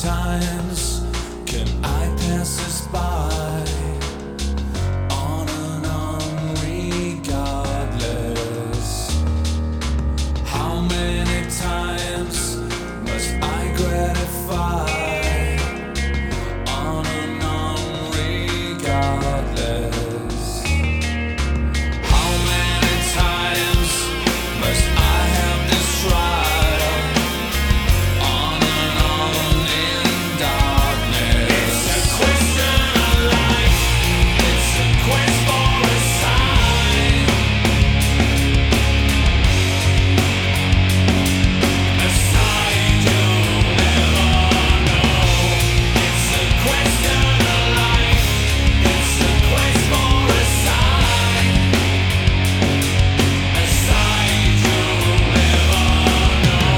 times can I pass this by? On and on, regardless. How many times must I gratify? On and on, regardless. How many times must I have this trial? On and on in darkness. It's a question of life. It's a quest for a sign. A sign you'll never know. It's a question of life. It's a quest for a sign. A sign you'll never know.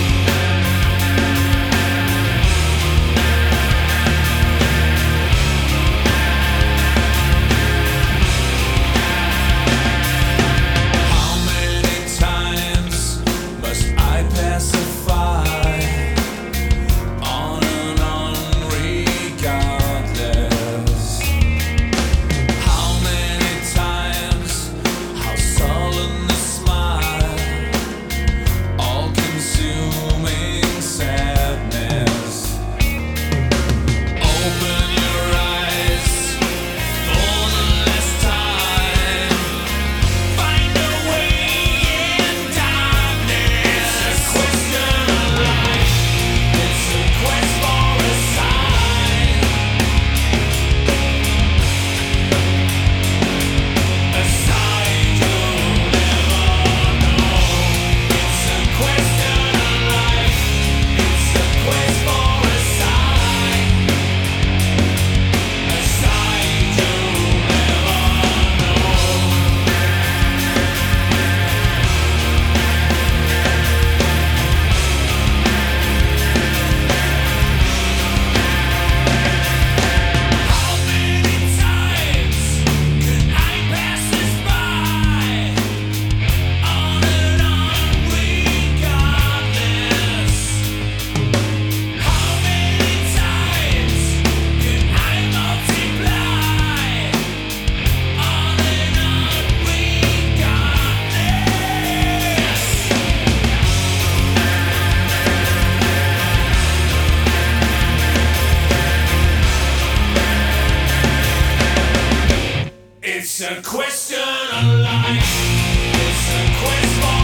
How many times must I pacify? On and on, regardless. How many times, how sullen the smile, all-consuming sadness. Open your eyes for the last time. Find a way in darkness. It's a question of life. It's a quest for a sign. A sign you'll never know. It's a question of life. It's a quest for a sign. A sign you'll never know. How many times can I pass this by? On and on, regardless. How many times can I multiply? On and on, regardless. It's a question of life. It's a quest for